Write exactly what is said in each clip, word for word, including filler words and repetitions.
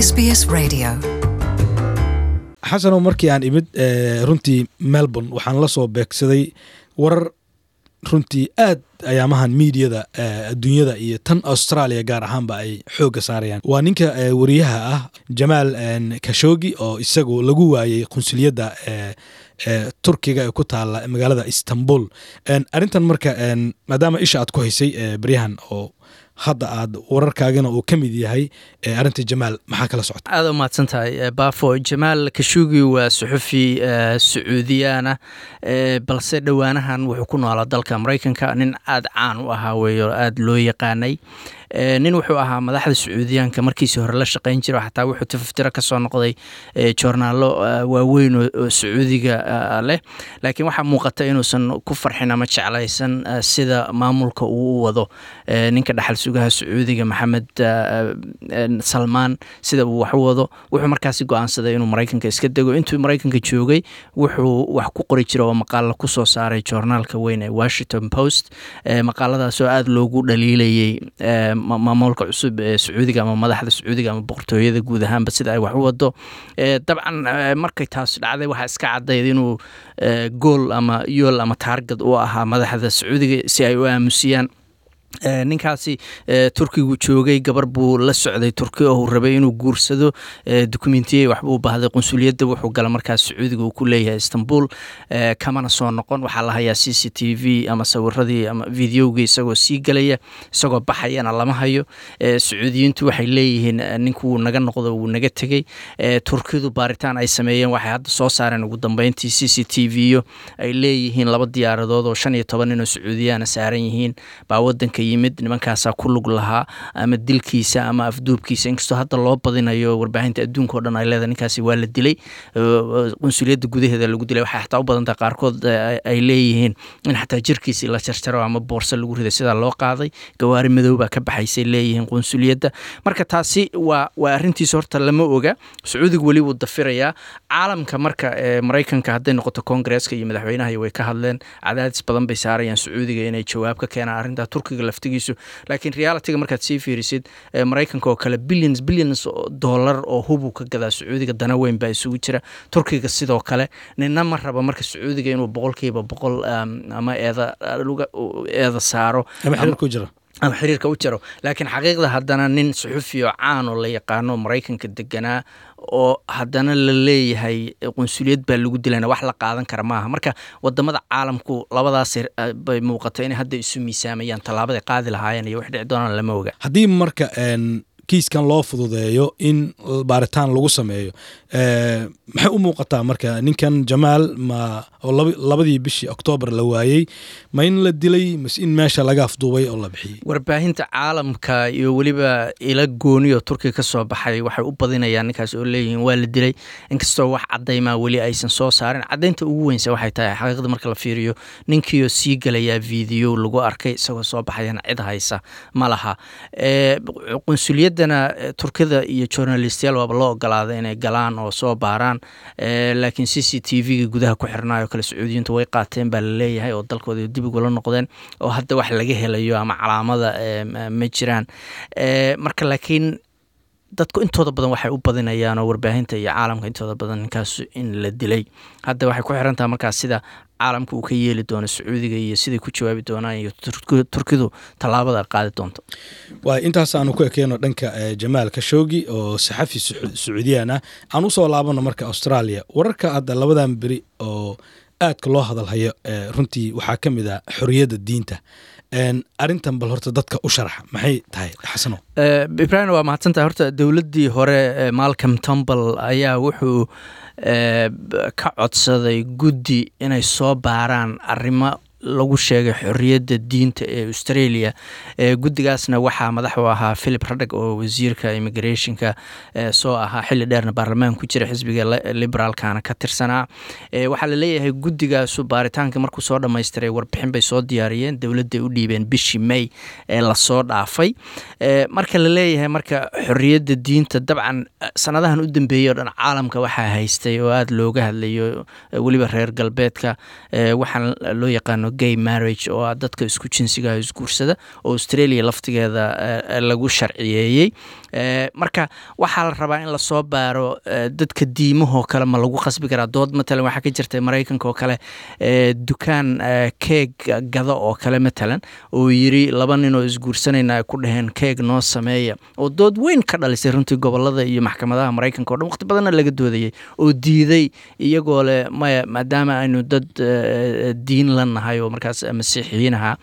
S B S Radio. xasano markii aan imid runtii Melbourne waxaan la soo beegsaday warar runtii aad ayaamahan meediada adduunyada iyo tan Australia gaar ahaanba ay xooga saarayaan waa ninka wariyaha ah Jamal Khashoggi oo isagu lagu waayay qunsuliyadda Turkiga ee ku taala magaalada Istanbul arintan marka maadaama isha aad ku haysay bariyahan oo hadda aad wararkaagana uu ka mid yahay arinta Jamal maxaa kala socota aad u maadsantahay baafo Jamal Khashoggi waa suxufi Sacuudiyana balse dhawaanahan wuxuu ku noolaa dalka Mareykanka nin aad caan u ahaa weeyo aad loo yaqaanay nin wuxuu ahaa madaxda Sacuudiyaanka markiisii hore la shaqeyn jiray xataa wuxuu tafaftira ka soo noqday joornaalo waaweyn oo Sacuudiga leh laakiin waxa muuqata inuusan ku farxin ama jeclaysan sida maamulka uu wado ninka dhaxal sugaha Sacuudiga Maxamed Salman sida uu wax wado wuxuu markaas go'aansaday inuu Mareykanka iska dago intuu Mareykanka joogay wuxuu wax ku qori jiray oo maqaal ku soo saaray joornaalka weyn ee Washington Post maqaaladaas oo aad loogu dhaliilayay maamulka cusub ee Sacuudiga ama madaxda Sacuudiga ama boqortooyada guud ahaanba sida ay wax u wado dabcan markay taas dhacday waxa iska cadeeyay inuu goal ama yool ama target u ahaa madaxda Sacuudiga si ay u aamusiyaan ninkaasi Turkigu joogay gabar buu la socday Turkiga oo rabay inuu guursado dokumentiye wax uu baahday qunsuliyadda wuxuu galay markaas Sacuudiga uu ku leeyahay Istanbul kamana soo noqon waxa la hayaa C C T V ama sawiradii ama videoga isagoo sii galaya isagoo baxayana lama hayo Sacuudiyiintu waxay leeyihiin ninku naga noqdo uu naga tagay Turkidu baaritaan ay sameeyeen waxay hadda soo saareen ugu dambeyntii C C T V ay leeyihiin laba diyaaradood oo shan iyo toban nin oo Sacuudiyana saaran yihiin baa wadanka yimid nimankaas ku lug lahaa ama dilkiisa ama afduubkiisa inkastoo hadda loo badinayo warbaahinta adduunka oo dhan ay leedahay ninkaasi waa la dilay qunsuliyadda gudaheeda lagu dilay waxa xataa u badanta qaarkood ay leeyihiin in xataa jirkiisa la jarjaro ama boorso lagu riday sida loo qaaday gawaari madow baa ka baxaysay leeyihiin qunsuliyadda marka taasi waa waa arintiisa horta lama oga Sacuudiga wali uu dafiraya caalamka marka Mareykanka haday noqoto Congress-ka iyo madaxweynaha way ka hadleen cadaadis badan bay saarayaan Sacuudiga inay jawaab ka keenaan arinta Turkiga laftigiisu laakiin reality markaad sii fiirisid Mareykanka oo kale billions billions dollar oo hubu ka gadaa Sacuudiga dana weyn baa isugu jira Turkiga sidoo kale ninna ma raba marka Sacuudiga inuu boqolkiiba boqol ama eeda eeda saaro ama xiriir ku jira ama xiriirka u jiro laakiin xaqiiqda haddana nin suxufi oo caan oo la yaqaano Mareykanka deganaa oo haddana la leeyahay qunsuliyad baa lagu dilayna wax la qaadan kara maaha marka wadamada caalamku labadaas bay muuqatay in hadda isu miisaamayaan talaabada qaadi lahaayeen iyo wax dhici doonaan lama oga haddii marka kiiskan loo fududeeyo in baaritaan lagu sameeyo ee maxay u muuqataa marka ninkan Jamal ma labadii bishii October la waayay ma in la dilay mas in meesha laga afduubay oo la bixiyay warbaahinta caalamka iyo waliba ila gooniyo Turkiga ka soo baxay waxay u badinayaan ninkaas oo leeyihiin waa la dilay inkastoo wax cadeyma wali aysan soo saarin cadeynta ugu weyn waxay tahay xaqiiqda marka la fiiriyo ninkii oo sii galaya video lagu arkay isagoo soo baxayna cid haysa ma laha ee qunsuliyad Turkida iyo journalistiyaal waa loo ogolaaday inay galaan oo soo baaraan laakiin C C T V gudaha ku xirnaayo kala Sacuudiyiintu way qaateen baa la leeyahay oo dalkooda dib ugu la noqdeen oo hadda wax laga helayo ama calaamada ma jiraan marka laakiin dadku intooda badan waxay u badinayaan oo warbaahinta iyo caalamka intooda badan ninkaas in la dilay hadda waxay ku xirantaa markaas sida caalamku uu ka yeeli doono Sacuudiga iyo sidii ku jawaabi doonaan iyo Turkidu talaabada qaadi doonto waa intaas aanu ku ekeeno dhanka Jamal Khashoggi oo saxafi Sacuudiyana aan u soo laabano marka Australia wararka hadda labadan bari oo aad loo hadal hayo runtii waxa kamid ah xorriyadda diinta een arintan bal horta dadka u sharax maxay tahay xasano ee Ibrahim waa mahadsantahay horta dawladdii hore Malcolm Turnbull ayaa wuxuu ee ka codsaday guddi inay soo baaraan arrimo lagu sheegay xorriyadda diinta ee Australia ee guddigaasna waxa madax u ahaa Philip Ruddock oo wasiirka immigrationka soo ahaa xilli dheerna baarlamaanka ku jira xisbiga liberalkana ka tirsanaa ee waxa la leeyahay guddigaas baaritaanka markuu soo dhameystiray warbixin bay soo diyaariyeen dawladda u dhiibeen bishii May ee la soo dhaafay ee marka la leeyahay marka xorriyadda diinta dabcan sanadahan u dambeeyay dhan caalamka waxa haystay oo aad looga hadlayo waliba reer galbeedka ee waxa loo yaqaan gay marriage oo dadka isku jinsiga isguursada oo Australia laftigeeda lagu sharciyeeyay marka waxaa la rabaa in lasoo baaro dadka diimahoo kale ma lagu qasbi karaa. dood matalan waxaa ka jirta maraykanka oo kale dukaan keeg gada oo kale matalan oo yiri laba nin oo isguursanayna ay ku dhaheen keeg noo sameeya, oo dood weyn ka dhalisay runtii gobolada iyo maxkamadaha maraykanka oo dhan waqti badanna laga doodayay, oo diiday iyagoo leh maya maadaama aynu dad diin la nahay oo markaas masiixiyiin ahaa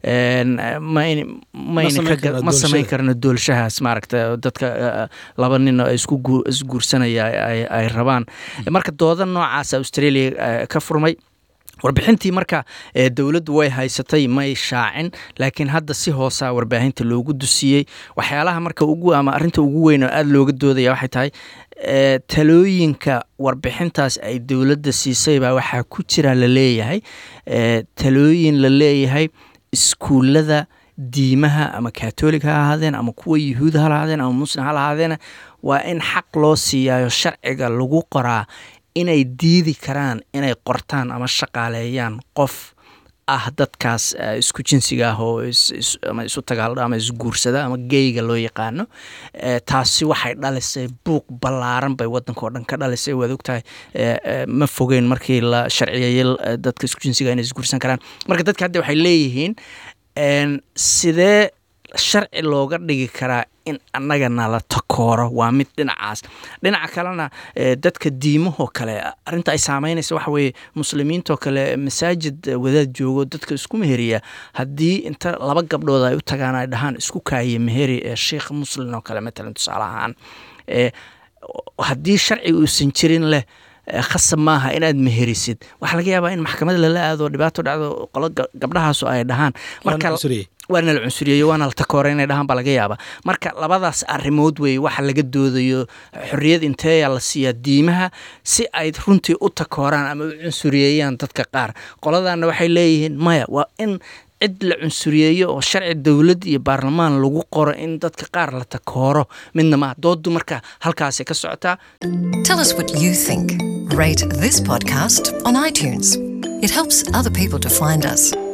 ma samayn karno doolshahaas maaragta dadka laba nin oo isku isguursanaya ay rabaan. marka dooda noocaas Australia ka furmay. warbixintii marka dawladdu way haysatay may shaacin, laakiin hadda si hoosa warbaahinta loogu dusiyey. waxyaalaha marka ugu ama arinta ugu weyn oo aad looga doodaya waxay tahay talooyinka warbixintaas ay dawladda siisay baa waxaa ku jira la leeyahay talooyin la leeyahay iskuulada diimaha ama Catholic ha ahaadeen ama kuwa Yuhuud ha ahaadeen ama Muslim ha ahaadeen waa in xaq loo siiyo sharciga lagu qoraa inay diidi karaan inay qortaan ama shaqaaleeyaan qof ah dadkaas isku jinsiga ah oo ama isu tagaalda ama isguursada ama geyga loo yaqaano. taasi waxay dhalisay buuq ballaaran bay waddanka oo dhan ka dhalisay. waad ogtahay ma fogeen markii la sharciyeeyay dadka isku jinsiga inay isguursan karaan. marka dadka hadda waxay leeyihiin sidee sharci looga dhigi karaa in annagana la takooro. waa mid dhinacaas. dhinaca kalena dadka diimahoo kale arinta ay saameynaysa waxa weeye muslimiintoo kale masaajid wadaad joogo dadka isku meheriya haddii inta laba gabdhood ay u tagaan ay dhahaan isku kaaye meheri ee sheekh muslim oo kale matalan tusaale ahaan haddii sharci uusan jirin leh khasab maaha inaad meherisid. waxaa laga yaabaa in maxkamad lala aado dhibaato dhacdo qolo gabdhahaas ay dhahaan marka waana la cunsuriyeeyo waana la takoorey inay dhahaan baa laga yaabaa. marka labadaas arrimood weeye waxa laga doodayo xorriyad inteeya la siiyaa diimaha si ay runtii u takooraan ama u cunsuriyeeyaan dadka qaar. qoladaana waxay leeyihiin maya waa in cid la cunsuriyeeyo oo sharci dawlad iyo baarlamaan lagu qoro in dadka qaar la takooro midna ma doodu marka halkaas ka socotaa. Tell us what you think. Rate this podcast on iTunes. It helps other people to find us.